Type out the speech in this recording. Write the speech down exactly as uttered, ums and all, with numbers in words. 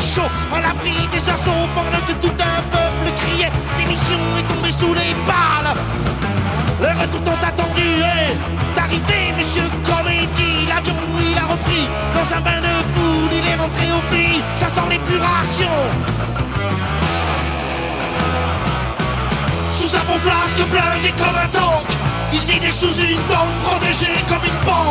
chaud, à l'abri des assauts, pendant que tout un peuple criait. L'émission est tombée sous les balles. Le retour tant attendu est d'arriver, monsieur Comédie. L'avion, il a repris dans un bain de foule. Il est rentré au pays, ça sent l'épuration. Sous un bon flasque blindé comme un tank, il vivait sous une bande protégée comme une banque.